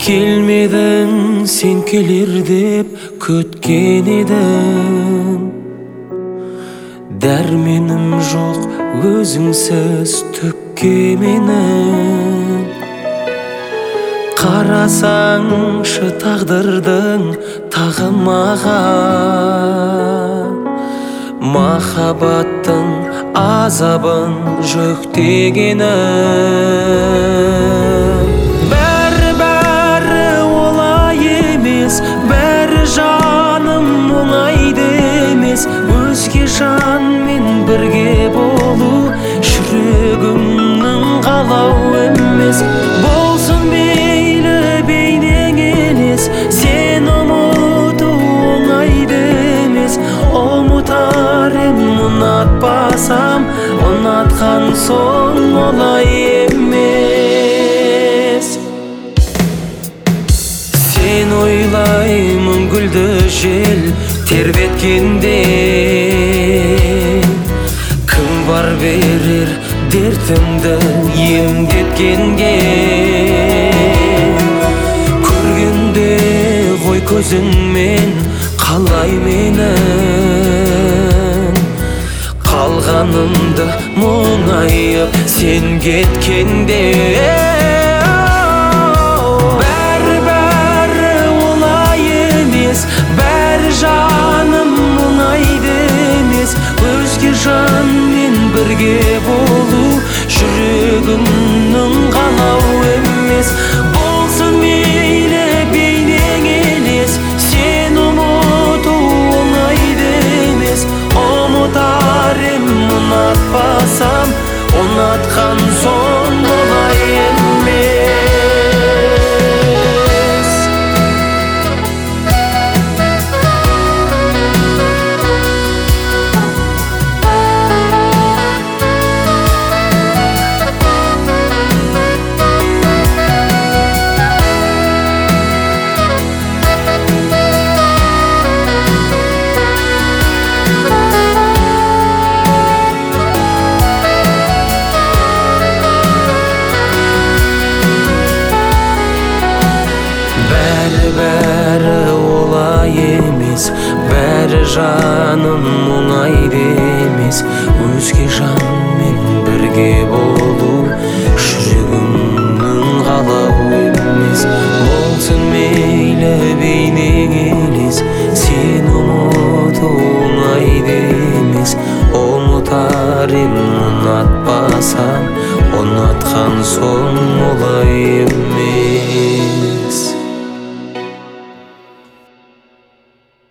Келмедің sen келер деп көткен едім. Дәрменім жоқ өзіңсіз түкке менің. Қарасаңшы тағдырдың тағы маған, махаббаттың азабын жүктегені. Бәрі олай емес, бәрі жаным оңайды емес. Өзге жанмен бірге болу жүрегімнің қалауы емес. Болсын мейлі бейнең елес, сен ұмыту оңайды емес. Ұмытар ем ұнатпасам, ұнатқан соң олай емес. Сен ойлаймын гүлді жел тербеткенде, кім бар берер дертімді емдеткенге. Көргенде ғой көзіңмен қалай менің қалғанымды мұңайып сен кеткенде. Бәрі олай емес, бәрі жаным мұңайды емес. Өзге жанмен бірге болу жүрегімнің қалауы емес. Болсын мейлі бейнең елес, сен ұмыту оңайды емес. Ұмытар ем ұнатпасам, ұнатқан соң олай емес. Бәрі олай емес, бәрі жаным оңайды емес. Өзге жанмен бірге болу жүрегімнің қалауы емес. Болсын мейлі бейнең елес, сен ұмыту оңайды емес. Ұмытар ем ұнатпасам, ұнатқан соң олай емес.